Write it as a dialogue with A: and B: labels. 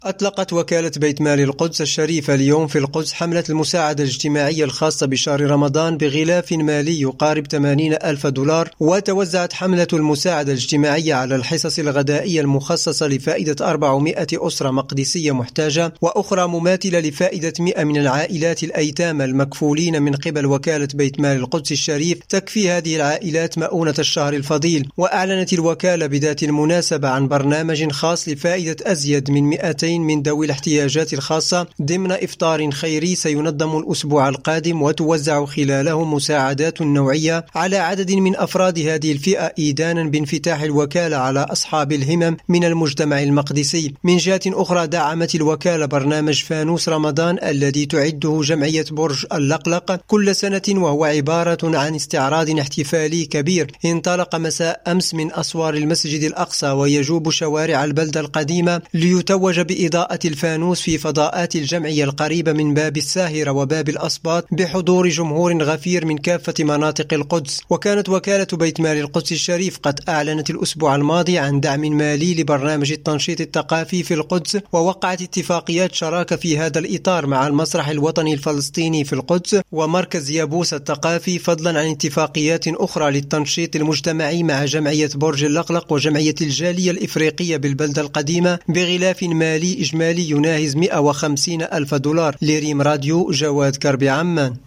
A: أطلقت وكالة بيت مال القدس الشريفة اليوم في القدس حملة المساعدة الاجتماعية الخاصة بشهر رمضان بغلاف مالي يقارب 80,000 دولار. وتوزعت حملة المساعدة الاجتماعية على الحصص الغذائية المخصصة لفائدة 400 أسرة مقدسية محتاجة، وأخرى مماثلة لفائدة 100 من العائلات الأيتام المكفولين من قبل وكالة بيت مال القدس الشريف، تكفي هذه العائلات مؤونة الشهر الفضيل. وأعلنت الوكالة بذات المناسبة عن برنامج خاص لفائدة أزيد من 200 من ذوي الاحتياجات الخاصة ضمن إفطار خيري سينظم الأسبوع القادم، وتوزع خلاله مساعدات نوعية على عدد من أفراد هذه الفئة، إيدانا بانفتاح الوكالة على أصحاب الهمم من المجتمع المقدسي. من جهة أخرى دعمت الوكالة برنامج فانوس رمضان الذي تعده جمعية برج اللقلق كل سنة، وهو عبارة عن استعراض احتفالي كبير انطلق مساء أمس من أسوار المسجد الأقصى ويجوب شوارع البلدة القديمة ليتوج بإضاءة الفانوس في فضاءات الجمعية القريبة من باب الساهرة وباب الأسباط بحضور جمهور غفير من كافة مناطق القدس. وكانت وكالة بيت مال القدس الشريف قد أعلنت الأسبوع الماضي عن دعم مالي لبرنامج التنشيط الثقافي في القدس، ووقعت اتفاقيات شراكة في هذا الإطار مع المسرح الوطني الفلسطيني في القدس ومركز يابوس الثقافي، فضلا عن اتفاقيات أخرى للتنشيط المجتمعي مع جمعية برج اللقلق وجمعية الجالية الإفريقية بالبلدة القديمة بغلاف مالي إجمالي يناهز 150,000 دولار. لريم راديو، جواد كربي، عمان.